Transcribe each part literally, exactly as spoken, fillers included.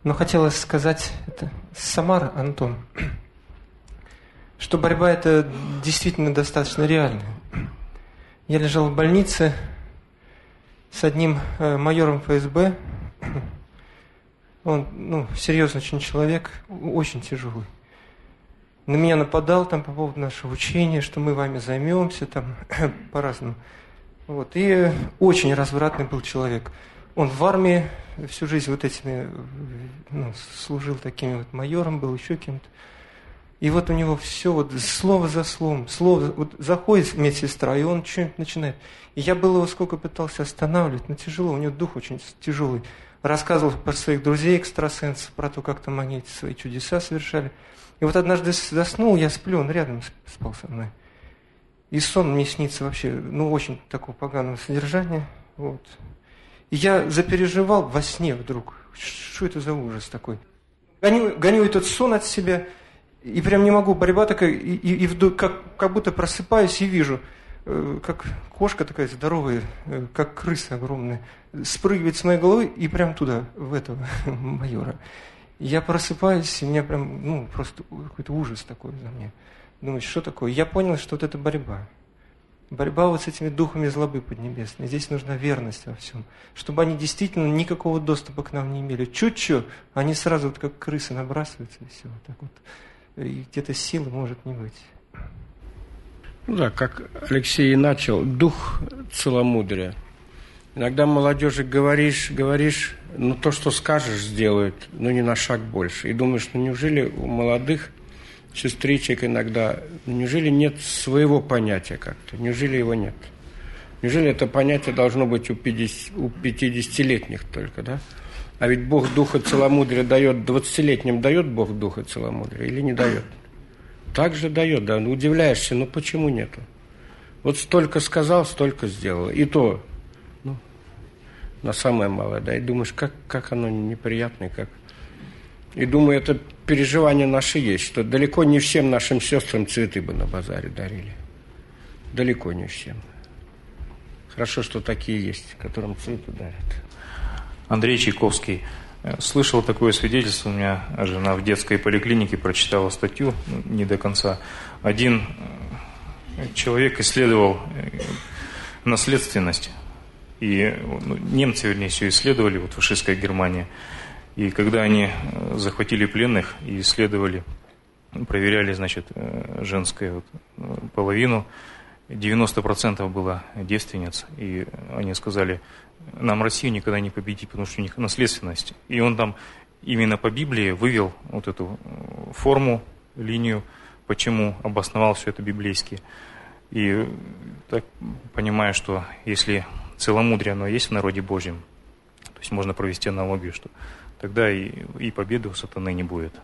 Но хотелось сказать, это Самара, Антон, что борьба это действительно достаточно реальная. Я лежал в больнице с одним э, майором эф эс бэ. Он, ну, серьезный очень человек, очень тяжелый. На меня нападал там по поводу нашего учения, что мы вами займемся, там, по-разному. Вот. И очень развратный был человек. Он в армии всю жизнь вот этими, ну, служил таким вот майором, был еще кем-то. И вот у него все вот слово за словом, слово, вот заходит медсестра, и он что-нибудь начинает. И я было его сколько пытался останавливать, но тяжело, у него дух очень тяжелый. Рассказывал про своих друзей экстрасенсов, про то, как там они эти свои чудеса совершали. И вот однажды заснул, я сплю, он рядом спал со мной. И сон мне снится вообще, ну, очень такого поганого содержания. Вот. И я запереживал во сне вдруг. Что это за ужас такой? Гоню, гоню этот сон от себя, и прям не могу, борьба такая, и, и, и вдруг, как, как будто просыпаюсь и вижу, э, как кошка такая здоровая, э, как крыса огромная, спрыгивает с моей головы и прям туда, в этого майора. Я просыпаюсь, и у меня прям, ну, просто какой-то ужас такой за мне. Думаю, что такое? Я понял, что вот это борьба. Борьба вот с этими духами злобы поднебесной. Здесь нужна верность во всем. Чтобы они действительно никакого доступа к нам не имели. Чуть-чуть, они сразу вот как крысы набрасываются, и все. Вот так вот. И где-то силы может не быть. Ну да, как Алексей и начал, дух целомудрия. Иногда молодежи говоришь, говоришь, ну то, что скажешь, сделают, но не на шаг больше. И думаешь, ну неужели у молодых сестричек иногда, неужели нет своего понятия как-то? Неужели его нет? Неужели это понятие должно быть у пятидесятилетних только, да? А ведь Бог духа целомудрия дает, двадцатилетним дает Бог духа целомудрия или не дает? Так же дает, да. Ну, удивляешься, ну почему нету? Вот столько сказал, столько сделал. И то, ну, на самое малое, да. И думаешь, как, как оно неприятно, как... И думаю, это переживание наше есть, что далеко не всем нашим сестрам цветы бы на базаре дарили. Далеко не всем. Хорошо, что такие есть, которым цветы дарят. Андрей Чайковский. Слышал такое свидетельство, у меня жена в детской поликлинике прочитала статью, не до конца. Один человек исследовал наследственность, и ну, немцы, вернее, все исследовали, вот фашистская Германия. И когда они захватили пленных и исследовали, проверяли, значит, женскую вот половину, девяносто процентов было девственниц, и они сказали, нам Россию никогда не победить, потому что у них наследственность. И он там именно по Библии вывел вот эту форму, линию, почему обосновал все это библейски. И так понимаю, что если целомудрие, оно есть в народе Божьем, то есть можно провести аналогию, что тогда и, и победы у сатаны не будет.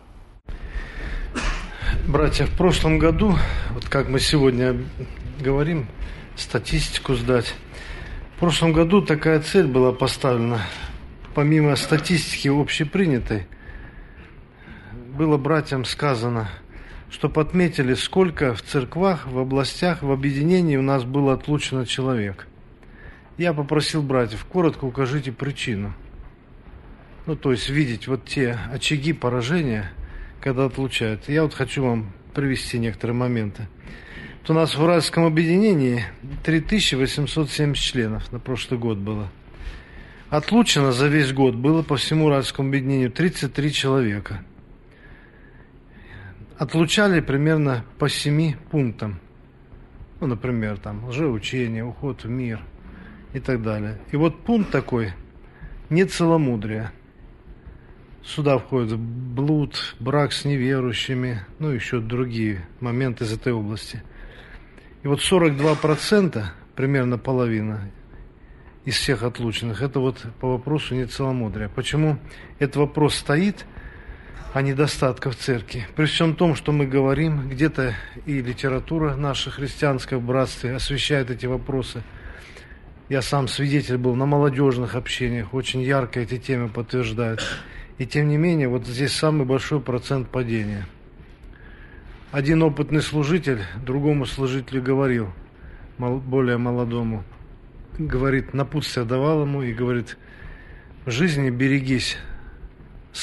Братья, в прошлом году, вот как мы сегодня говорим, статистику сдать. В прошлом году такая цель была поставлена. Помимо статистики общепринятой, было братьям сказано, чтобы отметили, сколько в церквах, в областях, в объединении у нас было отлучено человек. Я попросил братьев, коротко укажите причину. Ну, то есть видеть вот те очаги поражения, когда отлучают. Я вот хочу вам привести некоторые моменты. Вот у нас в Уральском объединении три тысячи восемьсот семьдесят членов на прошлый год было. Отлучено за весь год было по всему Уральскому объединению тридцать три человека. Отлучали примерно по семи пунктам. Ну, например, там лжеучение, уход в мир и так далее. И вот пункт такой – нецеломудрие. Сюда входит блуд, брак с неверующими, ну, еще другие моменты из этой области. И вот сорок два процента, примерно половина из всех отлученных, это вот по вопросу нецеломудрия. Почему этот вопрос стоит о недостатках в церкви? При всем том, что мы говорим, где-то и литература наша христианская в братстве освещает эти вопросы. Я сам свидетель был на молодежных общениях, очень ярко эти темы подтверждают. И тем не менее, вот здесь самый большой процент падения. Один опытный служитель другому служителю говорил, более молодому, говорит, напутствие давал ему и говорит, в жизни берегись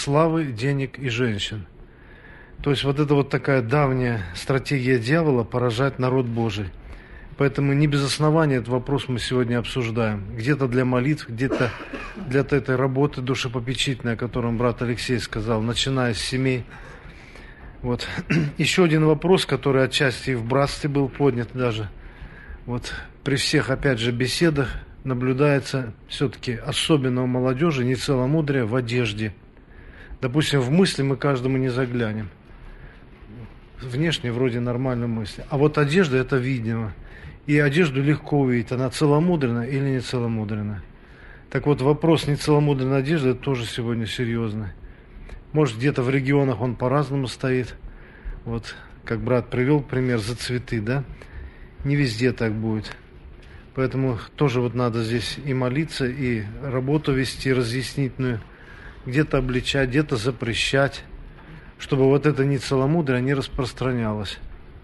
славы, денег и женщин. То есть вот это вот такая давняя стратегия дьявола поражать народ Божий. Поэтому не без основания этот вопрос мы сегодня обсуждаем. Где-то для молитв, где-то для этой работы душепопечительной, о котором брат Алексей сказал, начиная с семей. Вот. Еще один вопрос, который отчасти и в братстве был поднят даже. Вот при всех, опять же, беседах наблюдается все-таки особенно у молодежи нецеломудрие в одежде. Допустим, в мысли мы каждому не заглянем. Внешне вроде нормальные мысли. А вот одежда это видимо. И одежду легко увидеть, она целомудренна или не целомудренна. Так вот, вопрос нецеломудренной одежды это тоже сегодня серьезный. Может, где-то в регионах он по-разному стоит. Вот, как брат привел пример за цветы, да? Не везде так будет. Поэтому тоже вот надо здесь и молиться, и работу вести разъяснительную. Где-то обличать, где-то запрещать, чтобы вот это нецеломудрие не распространялось.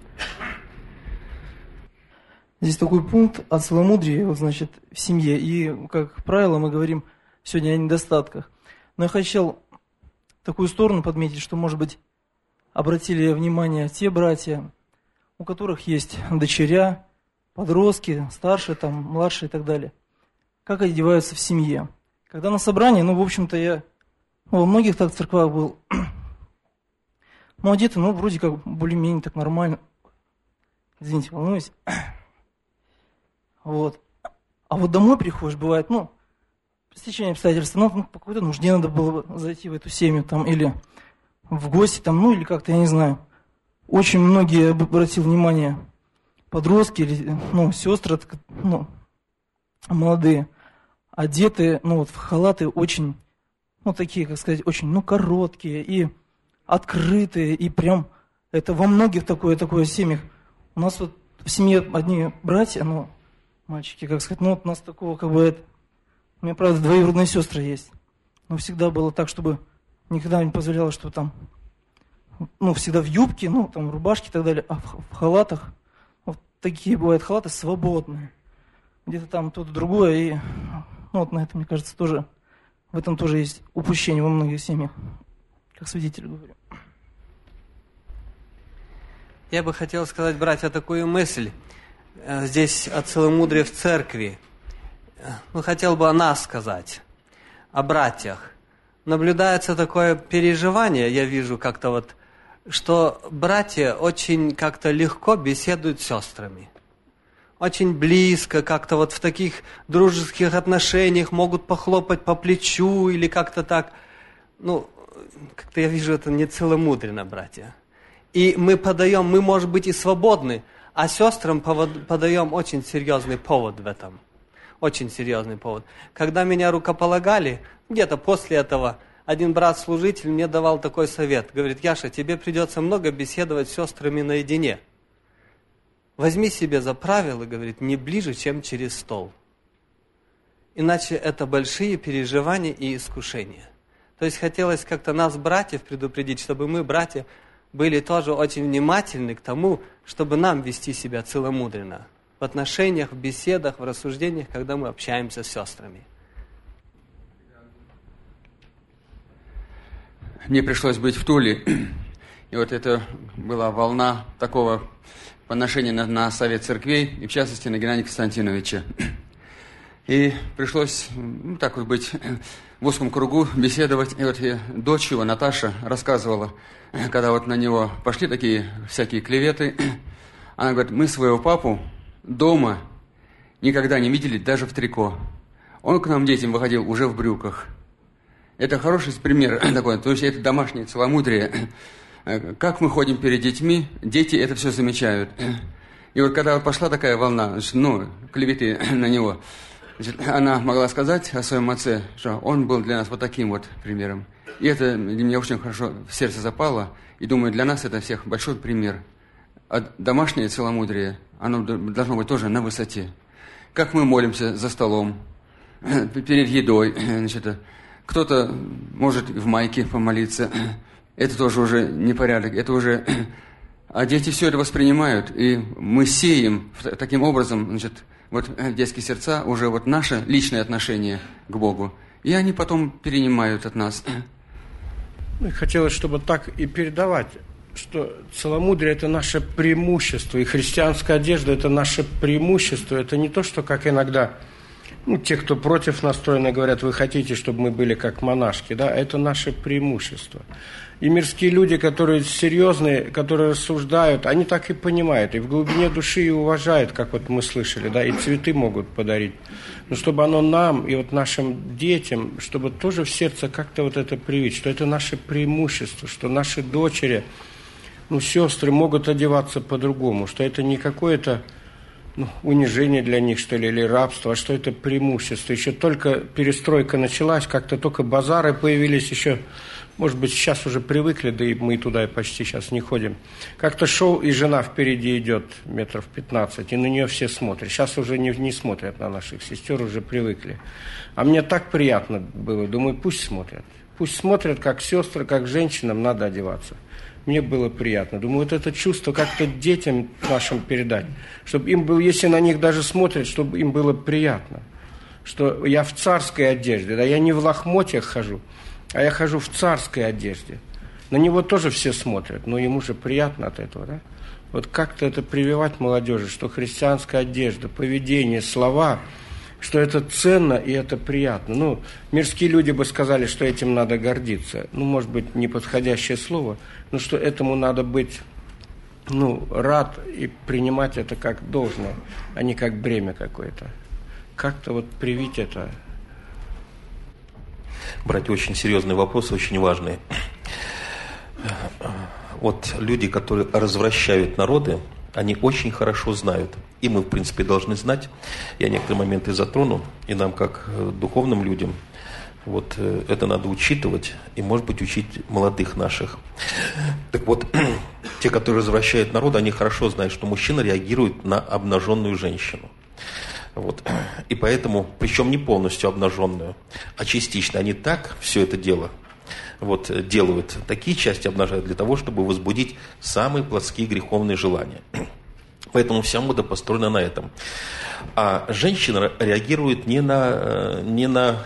Здесь такой пункт о целомудрии, вот, значит, в семье. И, как правило, мы говорим сегодня о недостатках. Но я хотел такую сторону подметить, что, может быть, обратили внимание те братья, у которых есть дочеря, подростки, старшие, там, младшие и так далее. Как одеваются в семье. Когда на собрании, ну, в общем-то, я ну, во многих так церквах был, ну, одеты, ну, вроде как более-менее так нормально. Извините, волнуюсь. Вот. А вот домой приходишь, бывает, ну, при стечении обстоятельств, ну, по какой-то нужде надо было бы зайти в эту семью, там, или в гости, там, ну, или как-то, я не знаю. Очень многие, я обратил внимание, подростки, или, ну, сестры, ну, молодые, одеты, ну, вот в халаты очень, ну, такие, как сказать, очень, ну, короткие и открытые, и прям, это во многих такое, такое семьях. У нас вот в семье одни братья, ну, мальчики, как сказать, ну, вот у нас такого, как бы, это, у меня, правда, двоюродные сестры есть, но всегда было так, чтобы никогда не позволяло, что там, ну, всегда в юбке, ну, там, в рубашке и так далее, а в, в халатах, вот такие бывают халаты свободные, где-то там то-то другое, и, ну, вот на этом, мне кажется, тоже, в этом тоже есть упущение во многих семьях, как свидетель говорю. Я бы хотел сказать, братья, такую мысль. Здесь о целомудрии в церкви. Ну, хотел бы о нас сказать, о братьях. Наблюдается такое переживание, я вижу как-то вот, что братья очень как-то легко беседуют с сестрами. Очень близко, как-то вот в таких дружеских отношениях могут похлопать по плечу или как-то так. Ну, как-то я вижу, это не целомудренно, братья. И мы подаем, мы, может быть, и свободны, а сестрам подаем очень серьезный повод в этом. Очень серьезный повод. Когда меня рукополагали, где-то после этого один брат-служитель мне давал такой совет. Говорит: Яша, тебе придется много беседовать с сестрами наедине. Возьми себе за правило, говорит, не ближе, чем через стол. Иначе это большие переживания и искушения. То есть хотелось как-то нас, братьев, предупредить, чтобы мы, братья, были тоже очень внимательны к тому, чтобы нам вести себя целомудренно в отношениях, в беседах, в рассуждениях, когда мы общаемся с сестрами. Мне пришлось быть в Туле, и вот это была волна такого поношения на, на Совет Церквей, и в частности на Геннадия Константиновича. И пришлось, ну, так вот быть в узком кругу, беседовать. И вот я, дочь его, Наташа, рассказывала, когда вот на него пошли такие всякие клеветы, она говорит: мы своего папу дома никогда не видели даже в трико. Он к нам, детям, выходил уже в брюках. Это хороший пример такой, то есть это домашнее целомудрие. Как мы ходим перед детьми, дети это все замечают. И вот когда пошла такая волна, ну, клеветы на него, значит, она могла сказать о своем отце, что он был для нас вот таким вот примером. И это для меня очень хорошо в сердце запало. И думаю, для нас это всех большой пример. А домашнее целомудрие, оно должно быть тоже на высоте. Как мы молимся за столом, перед едой. Значит, кто-то может в майке помолиться. Это тоже уже непорядок. Это уже... А дети все это воспринимают. И мы сеем таким образом, значит, вот в детские сердца уже вот наше личное отношение к Богу. И они потом перенимают от нас. Ну, и хотелось, чтобы так и передавать, что целомудрие – это наше преимущество, и христианская одежда – это наше преимущество. Это не то, что, как иногда, ну, те, кто против настроены, говорят, вы хотите, чтобы мы были как монашки, да, это наше преимущество. И мирские люди, которые серьезные, которые рассуждают, они так и понимают, и в глубине души и уважают, как вот мы слышали, да, и цветы могут подарить. Но чтобы оно нам и вот нашим детям, чтобы тоже в сердце как-то вот это привить, что это наше преимущество, что наши дочери, ну, сестры могут одеваться по-другому, что это не какое-то, ну, унижение для них, что ли, или рабство, а что это преимущество. Еще только перестройка началась, как-то только базары появились еще. Может быть, сейчас уже привыкли, да и мы туда почти сейчас не ходим. Как-то шел, и жена впереди идет метров пятнадцать, и на нее все смотрят. Сейчас уже не, не смотрят на наших сестер, уже привыкли. А мне так приятно было. Думаю, пусть смотрят. Пусть смотрят, как сестры, как женщинам надо одеваться. Мне было приятно. Думаю, вот это чувство как-то детям нашим передать. Чтобы им было, если на них даже смотрят, чтобы им было приятно. Что я в царской одежде, да, я не в лохмотьях хожу, а я хожу в царской одежде. На него тоже все смотрят, но ему же приятно от этого, да? Вот как-то это прививать молодежи, что христианская одежда, поведение, слова, что это ценно и это приятно. Ну, мирские люди бы сказали, что этим надо гордиться. Ну, может быть, неподходящее слово, но что этому надо быть, ну, рад и принимать это как должное, а не как бремя какое-то. Как-то вот привить это. Братья, очень серьезный вопрос, очень важный. Вот люди, которые развращают народы, они очень хорошо знают. И мы, в принципе, должны знать. Я некоторые моменты затрону, и нам, как духовным людям, вот это надо учитывать, и, может быть, учить молодых наших. Так вот, те, которые развращают народ, они хорошо знают, что мужчина реагирует на обнаженную женщину. Вот. И поэтому, причем не полностью обнаженную, а частично, они так все это дело вот, делают, такие части обнажают для того, чтобы возбудить самые плотские греховные желания. Поэтому вся мода построена на этом. А женщина реагирует не на, не на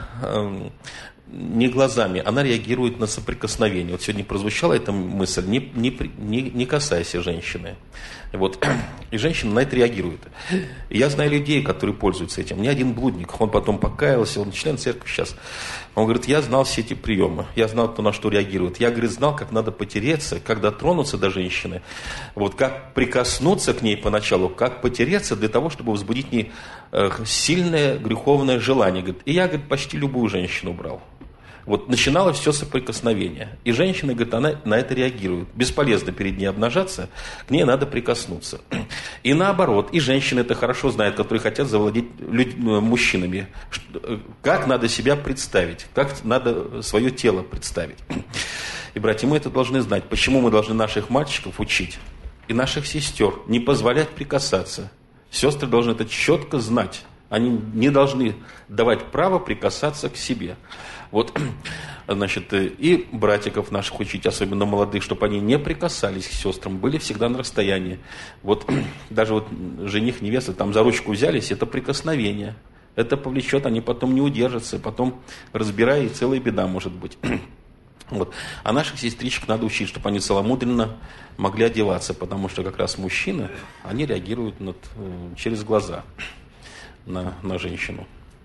не глазами, она реагирует на соприкосновение. Вот сегодня прозвучала эта мысль, не, не, не, не касайся женщины. Вот. И женщина на это реагирует. И я знаю людей, которые пользуются этим. Мне один блудник, он потом покаялся, он член церкви сейчас. Он говорит, я знал все эти приемы, я знал, кто на что реагирует. Я, говорит, знал, как надо потереться, как дотронуться до женщины, вот, как прикоснуться к ней поначалу, как потереться для того, чтобы возбудить в ней э, сильное греховное желание. Говорит, и я, говорит, почти любую женщину брал. Вот начиналось все соприкосновение. И женщина, говорит, она на это реагирует. Бесполезно перед ней обнажаться, к ней надо прикоснуться. И наоборот, и женщины это хорошо знают, которые хотят завладеть людь... мужчинами. Как надо себя представить, как надо свое тело представить. И, братья, мы это должны знать. Почему мы должны наших мальчиков учить и наших сестер не позволять прикасаться. Сестры должны это четко знать. Они не должны давать право прикасаться к себе. Вот, значит, и братиков наших учить, особенно молодых, чтобы они не прикасались к сестрам, были всегда на расстоянии. Вот, даже вот жених, невеста там за ручку взялись, это прикосновение. Это повлечет, они потом не удержатся, потом разбирая, и целая беда может быть. Вот. А наших сестричек надо учить, чтобы они целомудренно могли одеваться, потому что как раз мужчины, они реагируют над, через глаза на, на женщину.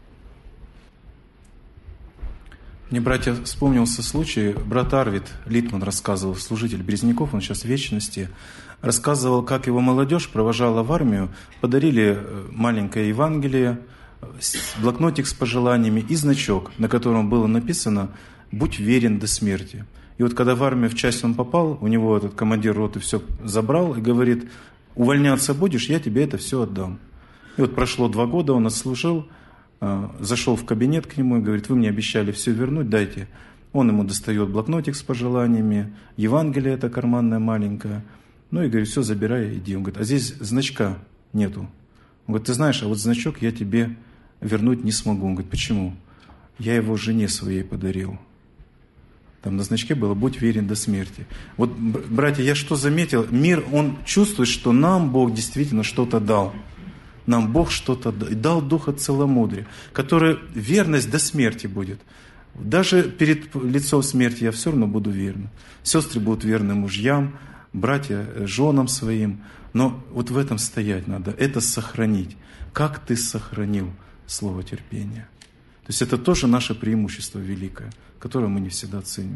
Мне, братья, вспомнился случай, брат Арвид Литман рассказывал, служитель Березняков, он сейчас в вечности, рассказывал, как его молодежь провожала в армию, подарили маленькое Евангелие, блокнотик с пожеланиями и значок, на котором было написано «Будь верен до смерти». И вот когда в армию в часть он попал, у него этот командир роты все забрал и говорит, увольняться будешь, я тебе это все отдам. И вот прошло два года, он отслужил, зашел в кабинет к нему и говорит, вы мне обещали все вернуть, дайте. Он ему достает блокнотик с пожеланиями, Евангелие это карманное маленькое. Ну и говорит, все, забирай, иди. Он говорит, а здесь значка нету. Он говорит, ты знаешь, а вот значок я тебе вернуть не смогу. Он говорит, почему? Я его жене своей подарил. Там на значке было «Будь верен до смерти». Вот, братья, я что заметил? Мир, он чувствует, что нам Бог действительно что-то дал. Нам Бог что-то дал, дал духа целомудрия, который верность до смерти будет. Даже перед лицом смерти я все равно буду верным. Сестры будут верны мужьям, братья женам своим. Но вот в этом стоять надо, это сохранить. Как ты сохранил слово терпения? То есть это тоже наше преимущество великое, которое мы не всегда ценим.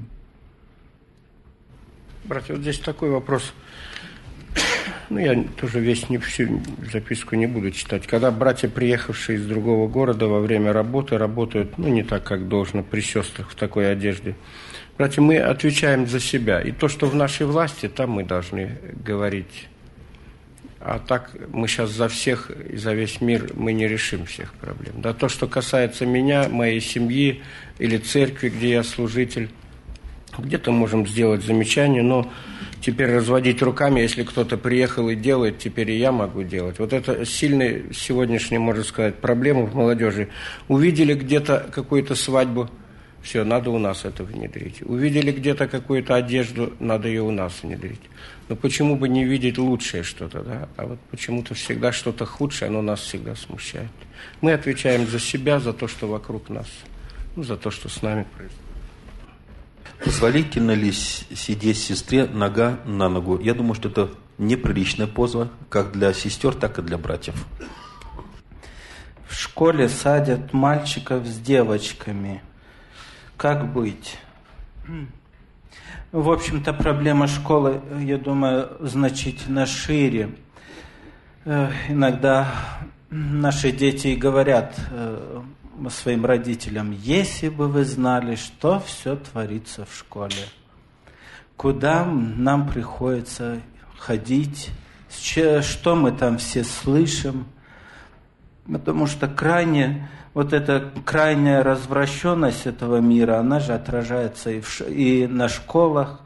Братья, вот здесь такой вопрос. Ну, я тоже весь не всю записку не буду читать. Когда братья, приехавшие из другого города во время работы, работают, ну, не так, как должно при сестрах в такой одежде. Братья, мы отвечаем за себя. И то, что в нашей власти, там мы должны говорить. А так мы сейчас за всех и за весь мир мы не решим всех проблем. Да, то, что касается меня, моей семьи или церкви, где я служитель, где-то можем сделать замечание, но теперь разводить руками, если кто-то приехал и делает, теперь и я могу делать. Вот это сильная сегодняшняя, можно сказать, проблема в молодежи. Увидели где-то какую-то свадьбу, все, надо у нас это внедрить. Увидели где-то какую-то одежду, надо ее у нас внедрить. Но почему бы не видеть лучшее что-то, да? А вот почему-то всегда что-то худшее, оно нас всегда смущает. Мы отвечаем за себя, за то, что вокруг нас, ну, за то, что с нами происходит. Позволительно ли сидеть сестре нога на ногу? Я думаю, что это неприличная поза, как для сестер, так и для братьев. В школе садят мальчиков с девочками. Как быть? В общем-то, проблема школы, я думаю, значительно шире. Иногда наши дети говорят своим родителям: если бы вы знали, что все творится в школе, куда нам приходится ходить, что мы там все слышим, потому что крайне, вот эта крайняя развращенность этого мира, она же отражается и, в, и на школах.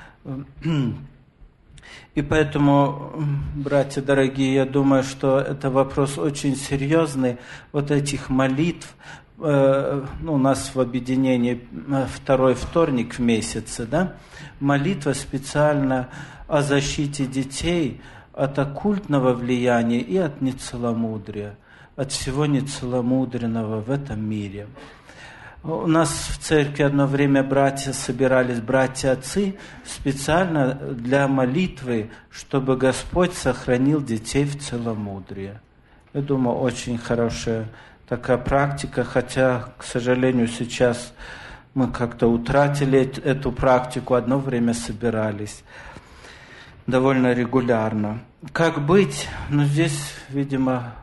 И поэтому, братья дорогие, я думаю, что это вопрос очень серьезный. Вот этих молитв, э, ну, у нас в объединении второй вторник в месяце, да, молитва специально о защите детей от оккультного влияния и от нецеломудрия, от всего нецеломудренного в этом мире. У нас в церкви одно время братья собирались, братья-отцы, специально для молитвы, чтобы Господь сохранил детей в целомудрии. Я думаю, очень хорошая такая практика, хотя, к сожалению, сейчас мы как-то утратили эту практику, одно время собирались довольно регулярно. Как быть? Ну, здесь, видимо,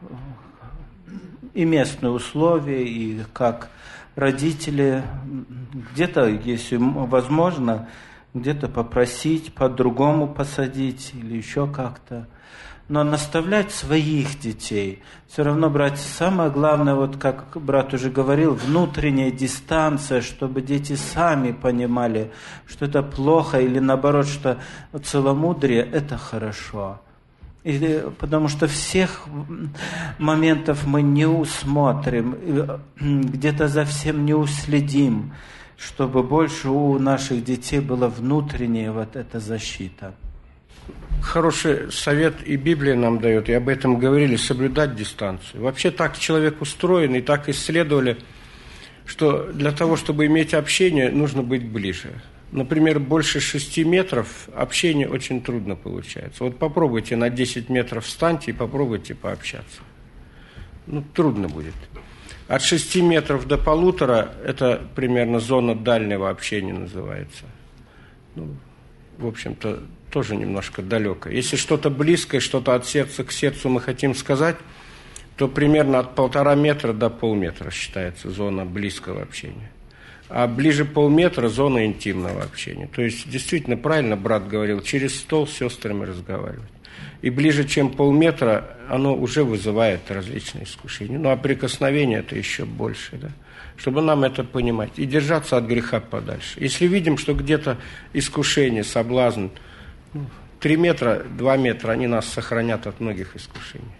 и местные условия, и как родители, где-то, если возможно, где-то попросить, по-другому посадить или еще как-то. Но наставлять своих детей. Все равно, братья, самое главное, вот как брат уже говорил, внутренняя дистанция, чтобы дети сами понимали, что это плохо, или наоборот, что целомудрие – это хорошо. И, потому что всех моментов мы не усмотрим, где-то за всем не уследим, чтобы больше у наших детей была внутренняя вот эта защита. Хороший совет и Библия нам дает, и об этом говорили, соблюдать дистанцию. Вообще так человек устроен, и так исследовали, что для того, чтобы иметь общение, нужно быть ближе. Например, больше шести метров общение очень трудно получается. Вот попробуйте на десять метров встаньте и попробуйте пообщаться. Ну, трудно будет. От шести метров до полутора – это примерно зона дальнего общения называется. Ну, в общем-то, тоже немножко далеко. Если что-то близкое, что-то от сердца к сердцу мы хотим сказать, то примерно от полтора метра до полметра считается зона близкого общения. А ближе полметра – зона интимного общения. То есть, действительно, правильно брат говорил, через стол с сестрами разговаривать. И ближе, чем полметра, оно уже вызывает различные искушения. Ну, а прикосновение – это еще больше, да? Чтобы нам это понимать. И держаться от греха подальше. Если видим, что где-то искушение, соблазн, ну, три метра, два метра, они нас сохранят от многих искушений.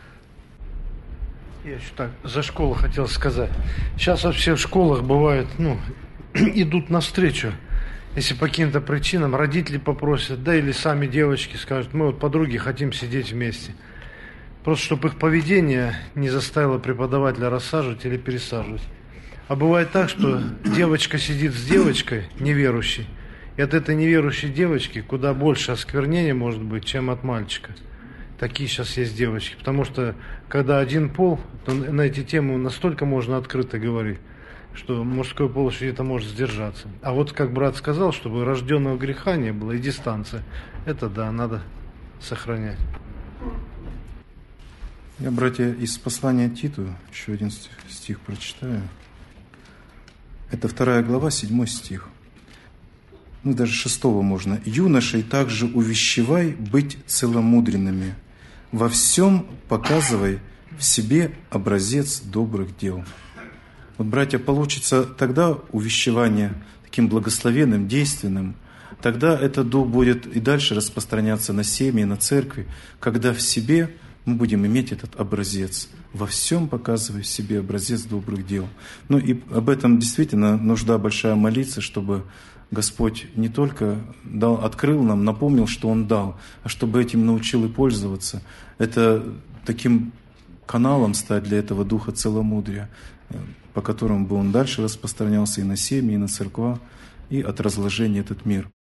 Я еще так за школу хотел сказать. Сейчас вообще в школах бывает, ну, идут навстречу. Если по каким-то причинам родители попросят, да или сами девочки скажут, мы вот подруги хотим сидеть вместе. Просто чтобы их поведение не заставило преподавателя рассаживать или пересаживать. А бывает так, что девочка сидит с девочкой неверующей, и от этой неверующей девочки куда больше осквернения может быть, чем от мальчика. Такие сейчас есть девочки. Потому что, когда один пол, то на эти темы настолько можно открыто говорить, что мужской пол еще где-то может сдержаться. А вот, как брат сказал, чтобы рожденного греха не было и дистанция, это да, надо сохранять. Я, братья, из послания Титу еще один стих, стих прочитаю. Это вторая глава, седьмой стих. Ну, даже шестого можно. «Юношей также увещевай быть целомудренными. Во всем показывай в себе образец добрых дел». Вот, братья, получится тогда увещевание таким благословенным, действенным. Тогда этот дух будет и дальше распространяться на семьи, на церкви, когда в себе мы будем иметь этот образец. Во всем показывай в себе образец добрых дел. Ну и об этом действительно нужда большая молиться, чтобы Господь не только дал, открыл нам, напомнил, что Он дал, а чтобы этим научил и пользоваться. Это таким каналом стать для этого духа целомудрия, по которому бы он дальше распространялся и на семьи, и на церква, и от разложения этот мир.